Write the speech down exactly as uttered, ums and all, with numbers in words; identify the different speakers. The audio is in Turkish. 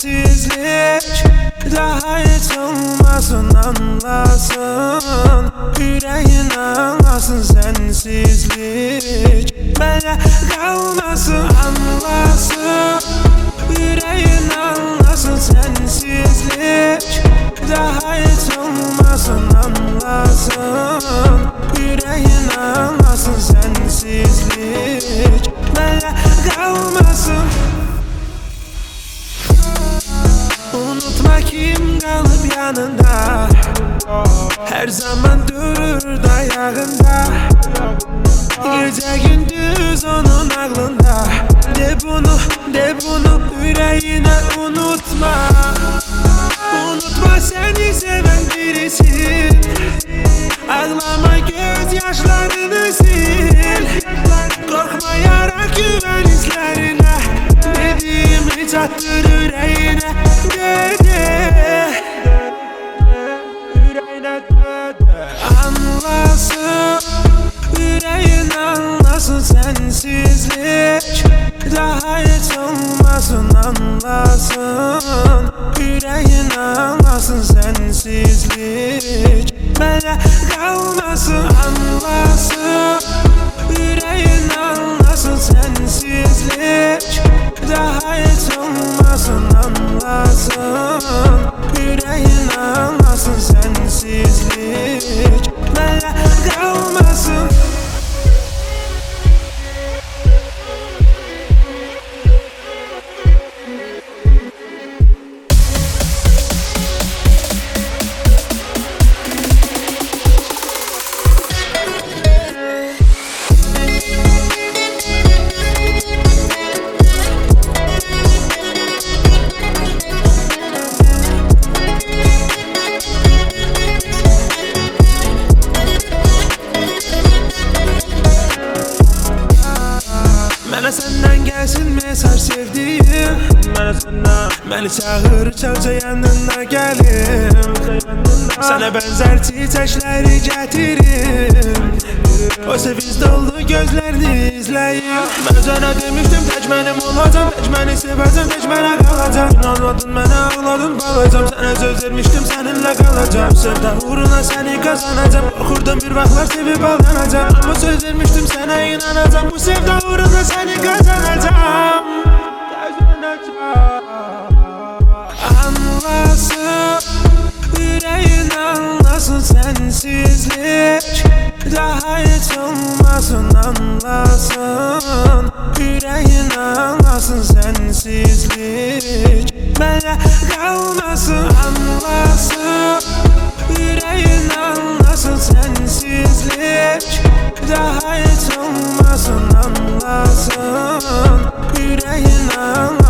Speaker 1: sensizlik daha hiç olmasın, anlasın. Yüreğin anlasın sensizlik bana kalmasın, anlasın. Yüreğin anlasın sensizlik daha hiç olmasın, anlasın. Yüreğin anlasın sensizlik bana kalmasın. Unutma kim kalıp yanında, her zaman durur dayağında. Gece gündüz onun aklında. De bunu, de bunu yüreğine unutma. Unutma seni seven birisin. Ağlama gözyaşlarını sil. Korkmayarak güven hislerine. Dediğimi çattır yüreğine. Anlasın, yüreğin anlasın sensizlik daha hiç olmasın, anlasın. Yüreğin anlasın sensizlik bana kalmasın, anlasın. Yüreğin anlasın sensizlik daha hiç olmasın, anlasın. Yüreğin anlasın sensizlik bana kalmasın. Mənə səndən gəlsin mesaj sevdiyim, Mənə səndən Məni çağır çağca yanına gəlim. Sənə bənzər çiçəkləri gətirim. O sevinç dolu gözlərini izləyim. Mən sənə demişdim tək mənim olacam, tək məni sevəcəm, tək mənə qalacam. İnanmadın mənə ağladın balacam, sənə söz vermişdim səninlə qalacam. Sevda uğruna səni qazanacam, qorxurdum bir vaxtlar sevib aldanacam. Amma söz vermişdim sənə inanacam, bu sevda uğruna səni qazanacam. Anlasın, yüreğin anlasın sensizlik daha hiç olmasın, anlasın. Yüreğin anlasın sensizlik bana kalmasın, anlasın. Yüreğin anlasın sensizlik daha hiç olmasın, anlasın. Yüreğin anlasın